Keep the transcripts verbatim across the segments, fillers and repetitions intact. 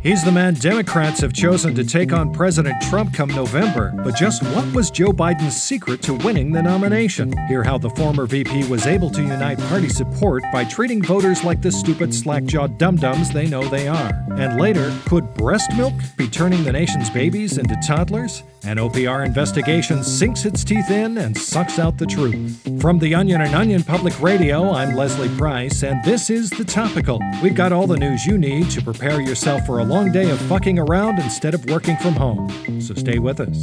He's the man Democrats have chosen to take on President Trump come November. But just what was Joe Biden's secret to winning the nomination? Hear how the former V P was able to unite party support by treating voters like the stupid slack-jawed dum-dums they know they are. And later, could breast milk be turning the nation's babies into toddlers? An O P R investigation sinks its teeth in and sucks out the truth. From The Onion and Onion Public Radio, I'm Leslie Price, and this is The Topical. We've got all the news you need to prepare yourself for a long day of fucking around instead of working from home. So stay with us.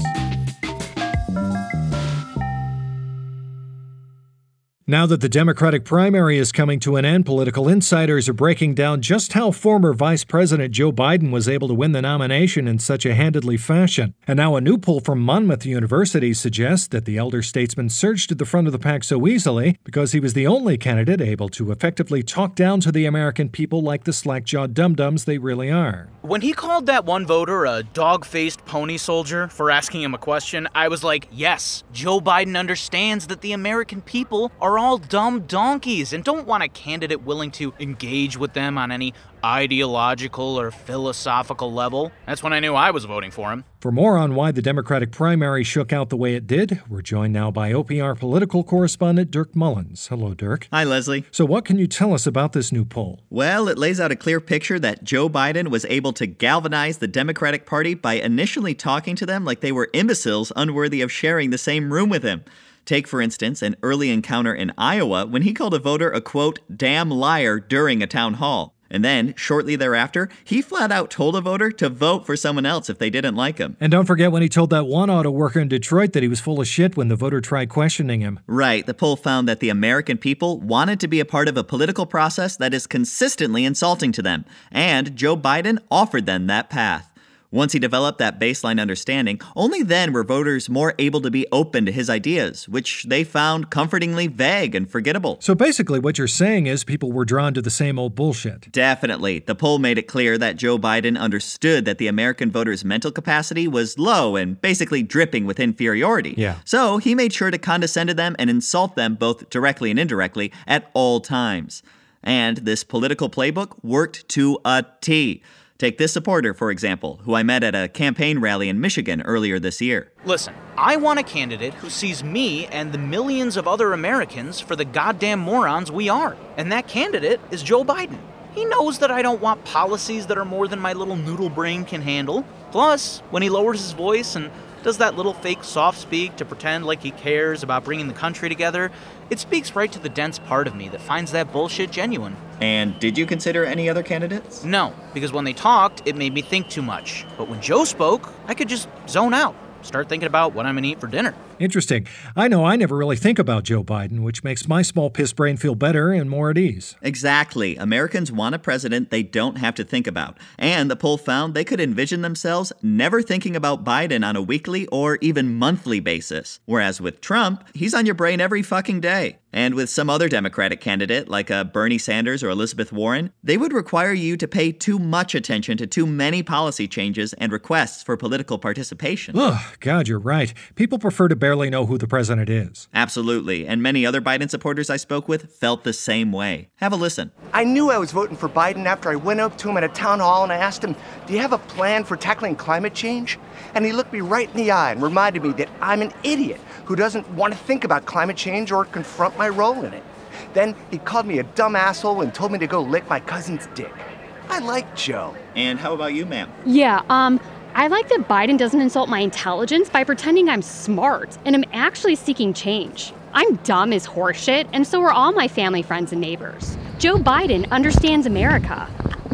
Now that the Democratic primary is coming to an end, political insiders are breaking down just how former Vice President Joe Biden was able to win the nomination in such a handedly fashion. And now a new poll from Monmouth University suggests that the elder statesman surged to the front of the pack so easily because he was the only candidate able to effectively talk down to the American people like the slack-jawed dum-dums they really are. When he called that one voter a dog-faced pony soldier for asking him a question, I was like, yes, Joe Biden understands that the American people are all dumb donkeys and don't want a candidate willing to engage with them on any ideological or philosophical level. That's when I knew I was voting for him. For more on why the Democratic primary shook out the way it did, we're joined now by O P R political correspondent Dirk Mullins. Hello, Dirk. Hi, Leslie. So what can you tell us about this new poll? Well, it lays out a clear picture that Joe Biden was able to galvanize the Democratic Party by initially talking to them like they were imbeciles unworthy of sharing the same room with him. Take, for instance, an early encounter in Iowa when he called a voter a, quote, damn liar during a town hall. And then, shortly thereafter, he flat out told a voter to vote for someone else if they didn't like him. And don't forget when he told that one auto worker in Detroit that he was full of shit when the voter tried questioning him. Right. The poll found that the American people wanted to be a part of a political process that is consistently insulting to them. And Joe Biden offered them that path. Once he developed that baseline understanding, only then were voters more able to be open to his ideas, which they found comfortingly vague and forgettable. So basically what you're saying is people were drawn to the same old bullshit. Definitely. The poll made it clear that Joe Biden understood that the American voters' mental capacity was low and basically dripping with inferiority. Yeah. So he made sure to condescend to them and insult them both directly and indirectly at all times. And this political playbook worked to a T. Take this supporter, for example, who I met at a campaign rally in Michigan earlier this year. Listen, I want a candidate who sees me and the millions of other Americans for the goddamn morons we are. And that candidate is Joe Biden. He knows that I don't want policies that are more than my little noodle brain can handle. Plus, when he lowers his voice and does that little fake soft speak to pretend like he cares about bringing the country together, it speaks right to the dense part of me that finds that bullshit genuine. And did you consider any other candidates? No, because when they talked, it made me think too much. But when Joe spoke, I could just zone out, start thinking about what I'm gonna eat for dinner. Interesting. I know I never really think about Joe Biden, which makes my small piss brain feel better and more at ease. Exactly. Americans want a president they don't have to think about. And the poll found they could envision themselves never thinking about Biden on a weekly or even monthly basis. Whereas with Trump, he's on your brain every fucking day. And with some other Democratic candidate, like a Bernie Sanders or Elizabeth Warren, they would require you to pay too much attention to too many policy changes and requests for political participation. Ugh, God, you're right. People prefer to barely know who the president is. Absolutely. And many other Biden supporters I spoke with felt the same way. Have a listen. I knew I was voting for Biden after I went up to him at a town hall and I asked him, do you have a plan for tackling climate change? And he looked me right in the eye and reminded me that I'm an idiot who doesn't want to think about climate change or confront my role in it. Then he called me a dumb asshole and told me to go lick my cousin's dick. I like Joe. And how about you, ma'am? Yeah, um, I like that Biden doesn't insult my intelligence by pretending I'm smart and I'm actually seeking change. I'm dumb as horseshit, and so are all my family, friends, and neighbors. Joe Biden understands America.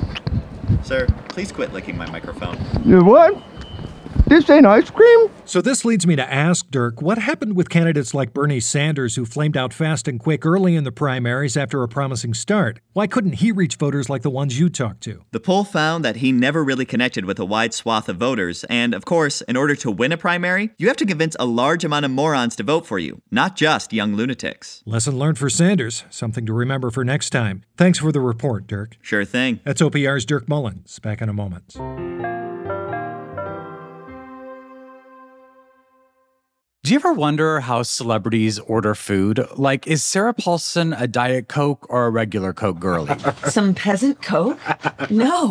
Sir, please quit licking my microphone. You what? This ain't ice cream? So this leads me to ask, Dirk, what happened with candidates like Bernie Sanders who flamed out fast and quick early in the primaries after a promising start? Why couldn't he reach voters like the ones you talked to? The poll found that he never really connected with a wide swath of voters. And of course, in order to win a primary, you have to convince a large amount of morons to vote for you, not just young lunatics. Lesson learned for Sanders. Something to remember for next time. Thanks for the report, Dirk. Sure thing. That's O P R's Dirk Mullins. Back in a moment. Do you ever wonder how celebrities order food? Like, is Sarah Paulson a Diet Coke or a regular Coke girlie? Some peasant Coke? No.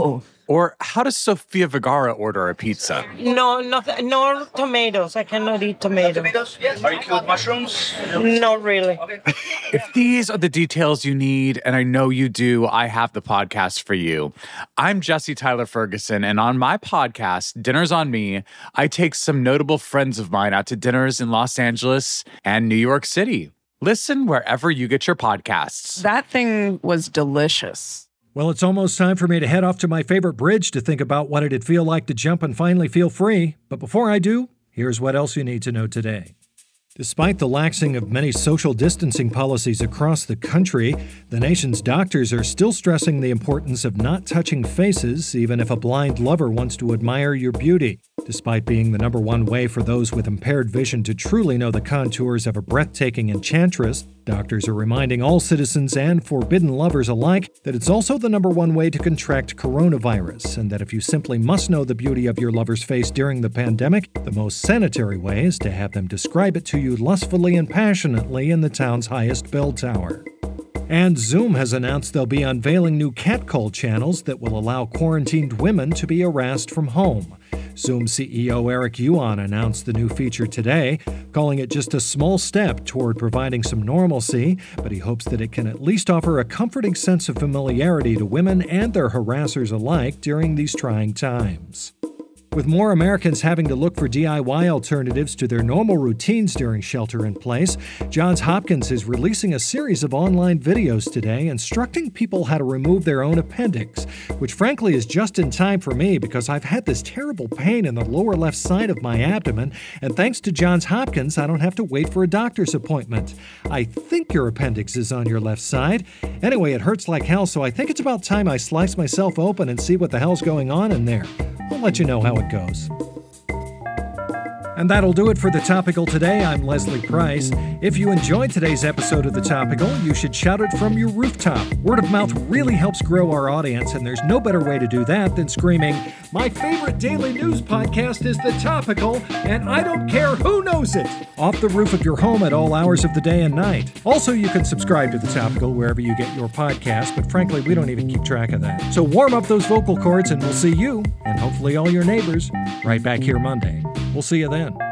Or how does Sofia Vergara order a pizza? No, nothing, no tomatoes. I cannot eat tomatoes. Tomatoes? Yes. Are you cool with mushrooms? Not really. If these are the details you need, and I know you do, I have the podcast for you. I'm Jesse Tyler Ferguson, and on my podcast, Dinners on Me, I take some notable friends of mine out to dinners in Los Angeles and New York City. Listen wherever you get your podcasts. That thing was delicious. Well, it's almost time for me to head off to my favorite bridge to think about what it'd feel like to jump and finally feel free. But before I do, here's what else you need to know today. Despite the laxing of many social distancing policies across the country, the nation's doctors are still stressing the importance of not touching faces, even if a blind lover wants to admire your beauty. Despite being the number one way for those with impaired vision to truly know the contours of a breathtaking enchantress, doctors are reminding all citizens and forbidden lovers alike that it's also the number one way to contract coronavirus, and that if you simply must know the beauty of your lover's face during the pandemic, the most sanitary way is to have them describe it to you lustfully and passionately in the town's highest bell tower. And Zoom has announced they'll be unveiling new catcall channels that will allow quarantined women to be harassed from home. Zoom C E O Eric Yuan announced the new feature today, calling it just a small step toward providing some normalcy, but he hopes that it can at least offer a comforting sense of familiarity to women and their harassers alike during these trying times. With more Americans having to look for D I Y alternatives to their normal routines during shelter-in-place, Johns Hopkins is releasing a series of online videos today instructing people how to remove their own appendix, which frankly is just in time for me because I've had this terrible pain in the lower left side of my abdomen, and thanks to Johns Hopkins, I don't have to wait for a doctor's appointment. I think your appendix is on your left side. Anyway, it hurts like hell, so I think it's about time I slice myself open and see what the hell's going on in there. I'll let you know how it goes. And that'll do it for The Topical today. I'm Leslie Price. If you enjoyed today's episode of The Topical, you should shout it from your rooftop. Word of mouth really helps grow our audience, and there's no better way to do that than screaming, "My favorite daily news podcast is The Topical, and I don't care who knows it," off the roof of your home at all hours of the day and night. Also, you can subscribe to The Topical wherever you get your podcast, but frankly, we don't even keep track of that. So warm up those vocal cords, and we'll see you, and hopefully all your neighbors, right back here Monday. We'll see you then.